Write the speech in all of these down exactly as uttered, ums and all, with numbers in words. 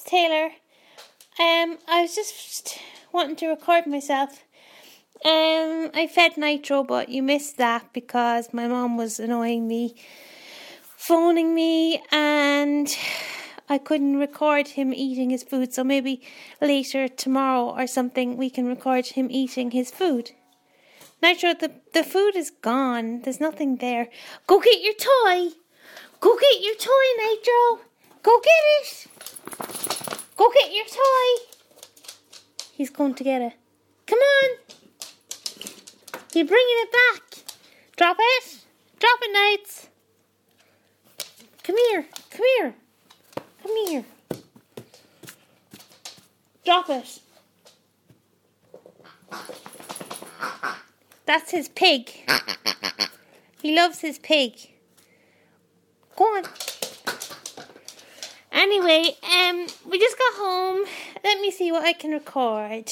Taylor. Um, I was just wanting to record myself. Um, I fed Nitro, but you missed that because my mom was annoying me, phoning me, and I couldn't record him eating his food. So maybe later tomorrow or something we can record him eating his food. Nitro, the, the food is gone. There's nothing there. Go get your toy. Go get your toy, Nitro. Go get it. Go get your toy. He's going to get it. Come on. You're bringing it back. Drop it. Drop it, Knights. Come here. Come here. Come here. Drop it. That's his pig. He loves his pig. Go on. Anyway, um, we just got home. Let me see what I can record.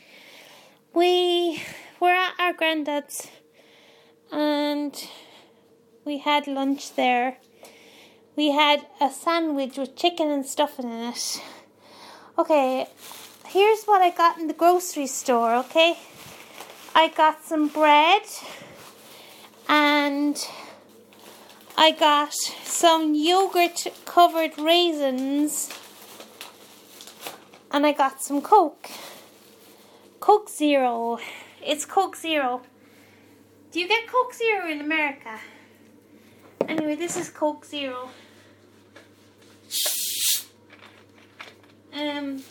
We were at our granddad's and we had lunch there. We had a sandwich with chicken and stuffing in it. Okay, here's what I got in the grocery store, okay? I got some bread and I got some yogurt covered raisins and I got some Coke. Coke Zero. It's Coke Zero. Do you get Coke Zero in America? Anyway, this is Coke Zero. Um...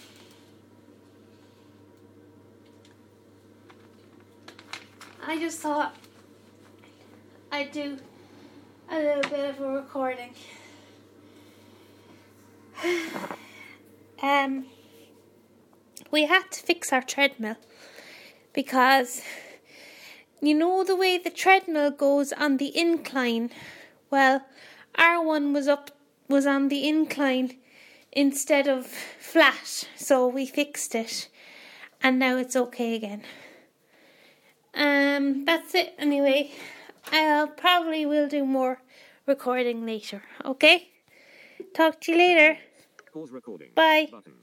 I just thought I'd do a little bit of a recording. um, we had to fix our treadmill because you know the way the treadmill goes on the incline. Well, our one was up was on the incline instead of flat, so we fixed it, and now it's okay again. Um, that's it anyway. I'll probably will do more recording later, okay? Talk to you later. Pause recording. Bye. Button.